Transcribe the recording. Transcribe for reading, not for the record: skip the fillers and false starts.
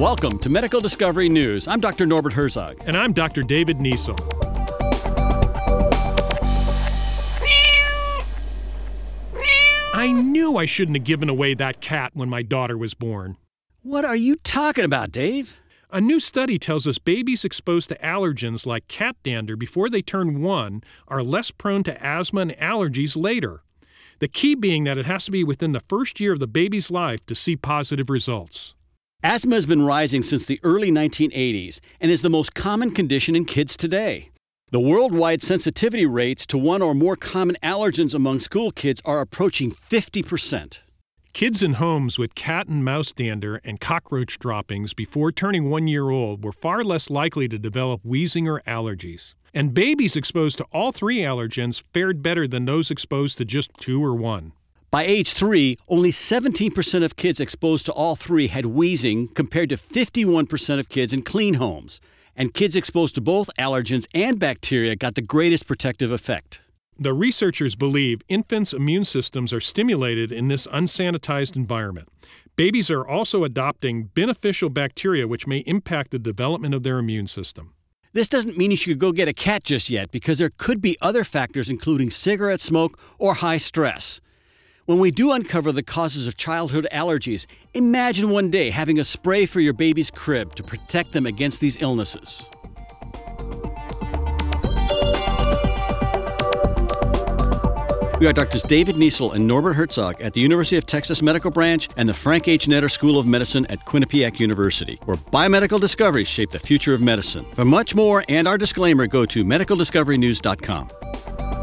Welcome to Medical Discovery News. I'm Dr. Norbert Herzog. And I'm Dr. David Niesel. I knew I shouldn't have given away that cat when my daughter was born. What are you talking about, Dave? A new study tells us babies exposed to allergens like cat dander before they turn 1 are less prone to asthma and allergies later. The key being that it has to be within the first year of the baby's life to see positive results. Asthma has been rising since the early 1980s and is the most common condition in kids today. The worldwide sensitivity rates to one or more common allergens among school kids are approaching 50%. Kids in homes with cat and mouse dander and cockroach droppings before turning 1 year old were far less likely to develop wheezing or allergies. And babies exposed to all 3 allergens fared better than those exposed to just 2 or 1. By age 3, only 17% of kids exposed to all 3 had wheezing compared to 51% of kids in clean homes. And kids exposed to both allergens and bacteria got the greatest protective effect. The researchers believe infants' immune systems are stimulated in this unsanitized environment. Babies are also adopting beneficial bacteria which may impact the development of their immune system. This doesn't mean you should go get a cat just yet because there could be other factors including cigarette smoke or high stress. When we do uncover the causes of childhood allergies, imagine one day having a spray for your baby's crib to protect them against these illnesses. We are Drs. David Niesel and Norbert Herzog at the University of Texas Medical Branch and the Frank H. Netter School of Medicine at Quinnipiac University, where biomedical discoveries shape the future of medicine. For much more and our disclaimer, go to medicaldiscoverynews.com.